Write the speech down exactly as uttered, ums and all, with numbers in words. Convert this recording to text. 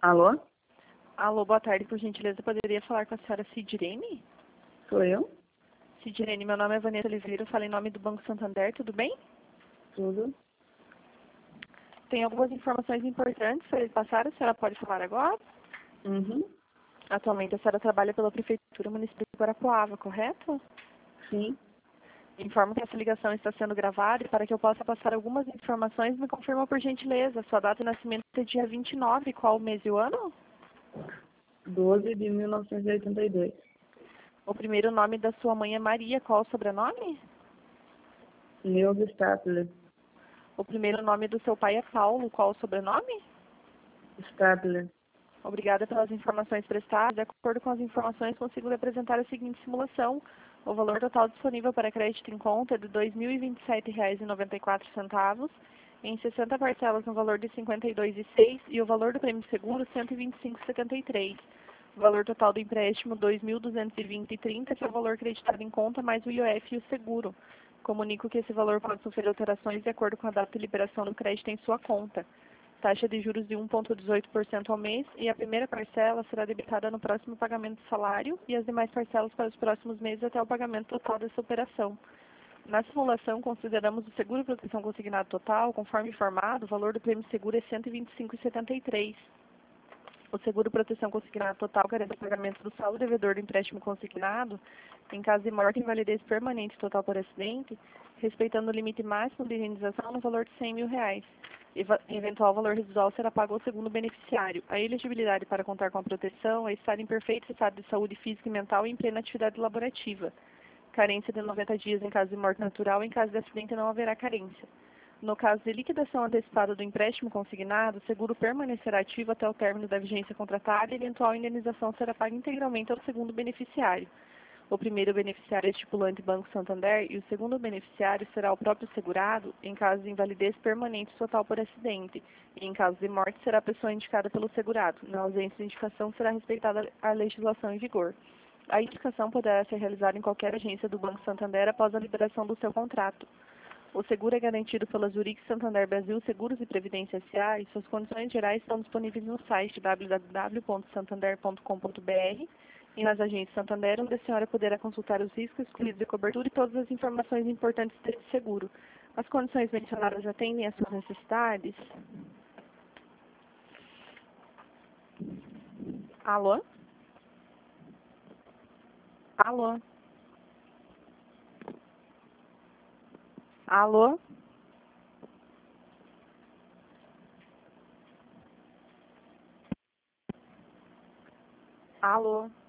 Alô? Alô, boa tarde, por gentileza, poderia falar com a senhora Cidirene? Sou eu? Cidirene, meu nome é Vanessa Oliveira, eu falo em nome do Banco Santander, tudo bem? Tudo? Tem algumas informações importantes para lhe passar, a senhora pode falar agora? Uhum. Atualmente a senhora trabalha pela Prefeitura Municipal de Guarapuava, correto? Sim. Informo que essa ligação está sendo gravada e para que eu possa passar algumas informações, me confirma por gentileza, sua data de nascimento é dia vinte e nove, qual o mês e o ano? doze de mil novecentos e oitenta e dois. O primeiro nome da sua mãe é Maria, qual o sobrenome? Neuza Stapler. O primeiro nome do seu pai é Paulo, qual o sobrenome? Stapler. Obrigada pelas informações prestadas. De acordo com as informações, consigo lhe apresentar a seguinte simulação. O valor total disponível para crédito em conta é de dois mil e vinte e sete reais e noventa e quatro centavos, em sessenta parcelas no valor de cinquenta e dois reais e seis centavos e o valor do prêmio seguro cento e vinte e cinco reais e setenta e três centavos. O valor total do empréstimo dois mil duzentos e vinte reais e trinta centavos, que é o valor creditado em conta, mais o I O F e o seguro. Comunico que esse valor pode sofrer alterações de acordo com a data de liberação do crédito em sua conta. Taxa de juros de um vírgula dezoito por cento ao mês e a primeira parcela será debitada no próximo pagamento do salário e as demais parcelas para os próximos meses até o pagamento total dessa operação. Na simulação, consideramos o seguro e proteção consignado total, conforme informado, o valor do prêmio seguro é cento e vinte e cinco reais e setenta e três centavos. O seguro proteção consignado total garante o pagamento do saldo devedor do empréstimo consignado em caso de morte e invalidez permanente total por acidente, respeitando o limite máximo de indenização no valor de cem mil reais. Eva- Eventual valor residual será pago ao segundo beneficiário. A elegibilidade para contar com a proteção é estar em perfeito estado de saúde física e mental e em plena atividade laborativa. Carência de noventa dias em caso de morte natural, em caso de acidente não haverá carência. No caso de liquidação antecipada do empréstimo consignado, o seguro permanecerá ativo até o término da vigência contratada e a eventual indenização será paga integralmente ao segundo beneficiário. O primeiro beneficiário é estipulante Banco Santander e o segundo beneficiário será o próprio segurado em caso de invalidez permanente total por acidente e em caso de morte será a pessoa indicada pelo segurado. Na ausência de indicação será respeitada a legislação em vigor. A indicação poderá ser realizada em qualquer agência do Banco Santander após a liberação do seu contrato. O seguro é garantido pela Zurich Santander Brasil Seguros e Previdência S A e suas condições gerais estão disponíveis no site w w w ponto santander ponto com ponto b r e nas agências Santander, onde a senhora poderá consultar os riscos escolhidos de cobertura e todas as informações importantes desse seguro. As condições mencionadas atendem às suas necessidades? Alô? Alô? Alô? Alô?